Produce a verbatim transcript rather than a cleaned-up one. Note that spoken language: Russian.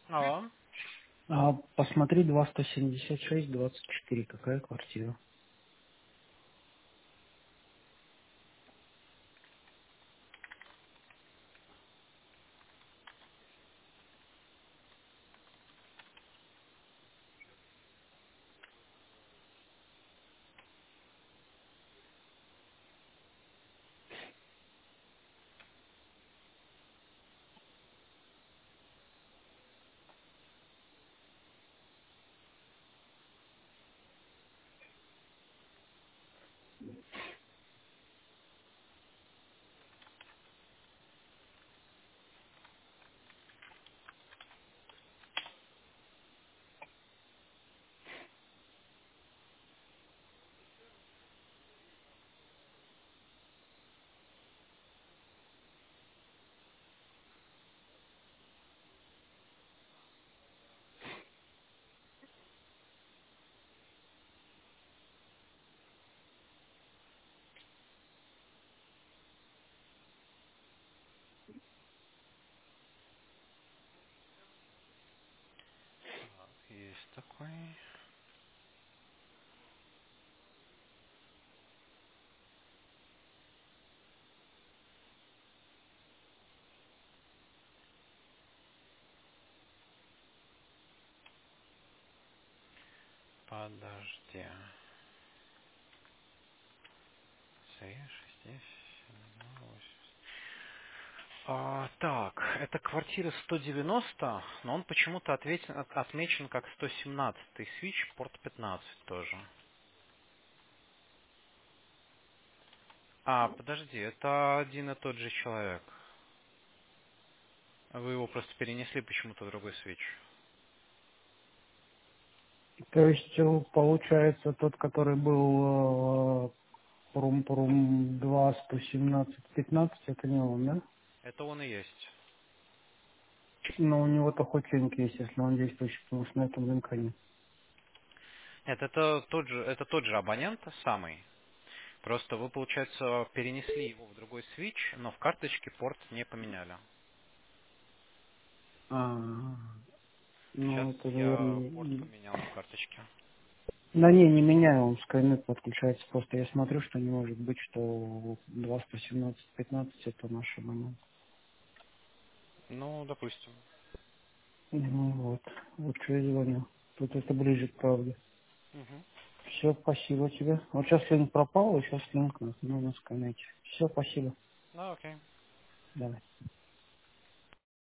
Алло. А посмотри два сто семьдесят шесть двадцать четыре, какая квартира? Есть такой. Подожди. Стоишь здесь. Ну, восемьдесят. А, так, это квартира сто девяносто, но он почему-то ответен- от- отмечен как сто семнадцать свич, порт пятнадцать тоже. А, подожди, это один и тот же человек. Вы его просто перенесли почему-то в другой свич. То есть, э, получается, тот, который был Прум-Прум два сто семнадцать пятнадцать, это не он, да? Это он и есть. Но у него такой ченк есть, если он действующий, потому что на этом рынка нет. Нет, это тот же, это тот же абонент, самый. Просто вы, получается, перенесли его в другой свич, но в карточке порт не поменяли. А, Сейчас ну, это, я порт наверное... поменял на карточке. Да не, не меняю, он скайнет подключается. Просто я смотрю, что не может быть, что два сто семнадцать пятнадцать это наш абонент. Ну, допустим. Ну вот, вот что я звоню. Тут это ближе к правде. Угу. Все, спасибо тебе. Вот сейчас линк пропал, и сейчас линк на, ну, на скайнете. Все, спасибо. Ну, окей. Давай.